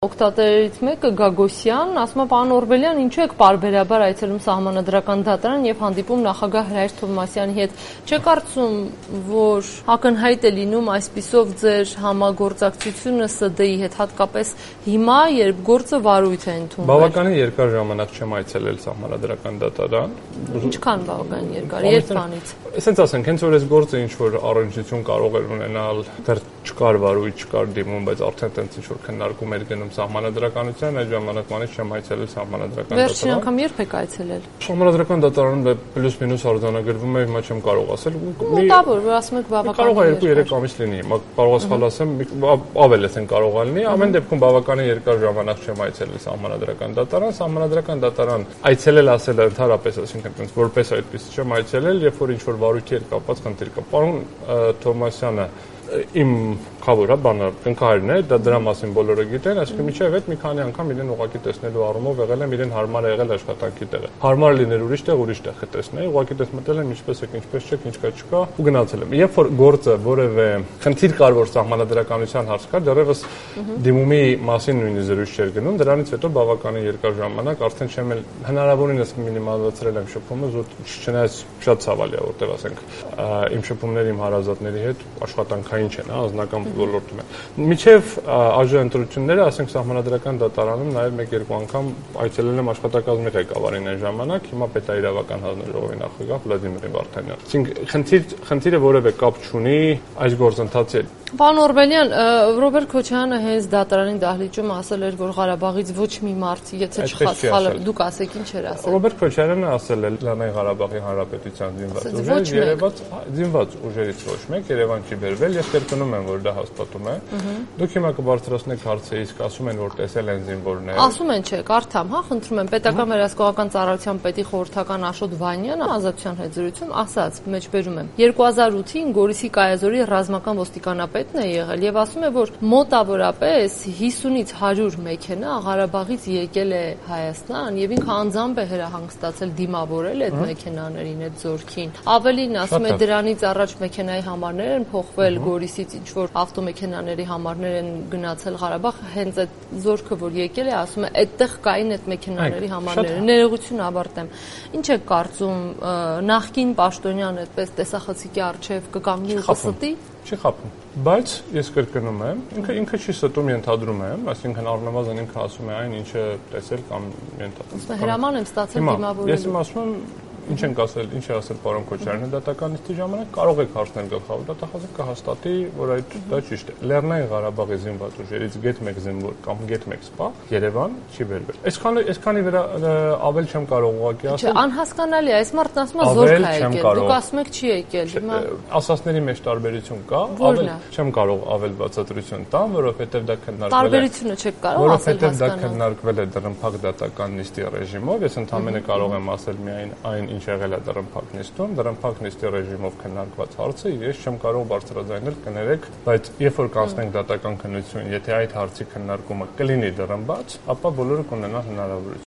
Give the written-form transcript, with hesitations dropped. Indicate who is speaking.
Speaker 1: Օգտատերերից մեկը Գագոսյան ասում է, պարոն Օրբելյան, ինչու եք պարբերաբար այցելում սահմանադրական դատարան եւ հանդիպում նախագահ Հրայր Թովմասյանի հետ։ Չեք կարծում, որ ակնհայտ է լինում այսպիսով ձեր համագործակցությունը ՍԴ-ի հետ, հատկապես հիմա, երբ գործը վարույթ է ընդունվել։
Speaker 2: Բավականին երկար ժամանակ չեմ այցելել սահմանադրական դատարան։
Speaker 1: Ինչքան բավականին երկար, երբանից։
Speaker 2: Ասենց ասենք, հենց որ այս գործը ինչ որ առնչություն կարող էր ունենալ, դեռ չկար վարույթ, չկար դիմում, բայց արդեն տենց ինչ որ քննարկում էր գնում սահմանադրականության, այդ ժամանակվանից չեմ այցելել սահմանադրական դատարան։
Speaker 1: Վերջին անգամ երբ եք այցելել։
Speaker 2: Սահմանադրական դատարանը պլյուս-մինուս արձանագրվում է, հիմա չեմ կարող ասել։
Speaker 1: Մոտավոր, որ ասում եք բավականին
Speaker 2: կարող է 2-3 ամիս լինի, հիմա կարող է սխալ ասեմ, ավել էս են կարող լինի, ամեն դեպքում բավականին երկար ժամանակ չեմ այցելել սահմանադրական դատարան, այցելել ասելը ընդհանրապես, այսինքն տենց որպես այդպես չեմ այցելել, երբ որ ինչ որ վարույթի հետ կապված խնդիր կա։ Պարոն Թովմասյանը իմ խավորը բանը կնքահարն է, դա դրա մասին բոլորը գիտեն, այսինքն միջև այդ մի քանի անգամ իրեն ուղղակի տեսնելու առումով եղել եմ, իրեն հարմար է եղել աշխատանքի տեղը։ Հարմար լիներ ուրիշ տեղ կտեսնեի, ուղղակի դες մտել եմ ինչպես եք, ինչպես չեք, ինչ կա չկա ու գնացել եմ։ Երբ որ գործը որևէ խնդիր կար, որ սահմանադրականության հարց կար, դեռևս դիմումի մասին նույնիսկ զրույց չէր գնում, դրանից հետո բավականին երկար ժամանակ արդեն չեմ էլ հնարավորինս մինիմալացրել եմ շփումը, չնայած շատ ցավալի է, որտեղ ասենք իմ շփումները իմ հարազատների հետ աշխատանքային չեն, անձնական ոլորտում են։ Միջև արժանանտրությունները, ասենք սահմանադրական դատարանում նաև 1-2 անգամ այցելել եմ աշխատակազմի ղեկավարին այն ժամանակ, հիմա պետաիրավական հանձնաժողովի նախագահ Վլադիմիր Վարդանյան։ Այսինքն խնդիրը որևէ կապ չունի այս գործընթացի հետ։
Speaker 1: Պարոն Օրբելյան, Ռոբերտ Քոչարյանը հենց դատարանի դահլիճում ասել էր, որ Ղարաբաղից ոչ մի մարդ, եթե չխաթխալը, դուք ասեք ինչ էր ասել։
Speaker 2: Ռոբերտ Քոչարյանը ասել է Լեռնային Ղարաբաղի Հանրապետության զինված ուժերից ոչ մեկ Երևան չի բերվել, ես կրկնում եմ, որ դա հաստատում է։ Դուք հիմա կբարձրացնեք հարցը, իսկ ասում են, որ տեսել են զինվորներ։ Ասում
Speaker 1: են, չէ, կարդամ, խնդրում եմ, Պետական վերահսկողական ծառայության պետի խորհրդական Աշոտ Վանյանը ազատության հետ զրույցում ասաց, մեջբերում եմ, 2008-ին Գորիսի Կայազորի ռազմական ոստիկանապետն է եղել եւ ասում է, որ մոտավորապես 50-ից 100 մեքենա Ղարաբաղից եկել է Հայաստան եւ ինքը անձամբ է հրահանգստացել դիմավորել այդ մեքենաներին, այդ զորքին։ Ավելին ասում է, դրանից առաջ մեքենայի համարներ են փոխվել, Գորիսից ինչ որ ավտոմեքենաների համարներ են գնացել Ղարաբաղ, հենց այդ զորքը որ եկել է, ասում է, այդտեղ կային այդ մեքենաների համարները։ Ներողություն ավարտեմ։ Ինչ եք կարծում, նախկին պաշտոնյան այդպես տեսախցիկի արչեւ կկանգնի ու կստի։
Speaker 2: Չի խափում, բայց ես կրկնում եմ, ինքը չի ստում, ենթադրում եմ, այսինքն առնվազն ինքը ասում է այն, ինչը տեսել կամ ենթադրում։
Speaker 1: Հրաման եմ ստացել դիմավորելու։
Speaker 2: Ես իմ ասում եմ, ինչ ենք ասել, ինչ է ասել պարոն Քոչարյանը դատականիստի ժամանակ, կարող եք հարցնել գլխավոր դատախազը կհաստատի, որ դա ճիշտ է։ Լեռնային Ղարաբաղի զինված ուժերից գետ-1 զինվոր կամ գետ-1 սպա Երևան չի բերվել։ Այսքանի վրա ավել չեմ կարող ուղղակի ասել։
Speaker 1: Չէ, անհասկանալի է, այս մարդն ասում է զորք է եկել, դուք ասում եք չի եկել, հիմա
Speaker 2: ասածների մեջ տարբերություն կա, չեմ կարող ավել բացատրություն տամ, որովհետև դա քննարկվել է։
Speaker 1: Տարբերությունը չեք կարող ասել
Speaker 2: որովհետև դա քննարկվել է դռնփակ դատական նիստի ռեժիմով, ես ընդհանրապես կարող եմ ասել միայն այն, ինչ եղել է դռնփակ նիստում, դռնփակ նիստի ռեժիմով քննարկված հարցը, ես չեմ կարող բարձրաձայնել, կներեք, բայց երբ որ կանցնենք դատական քննություն, եթե այդ հարցի քննարկումը կլինի դռնբաց, ապա բոլորը կունենան հնարավորություն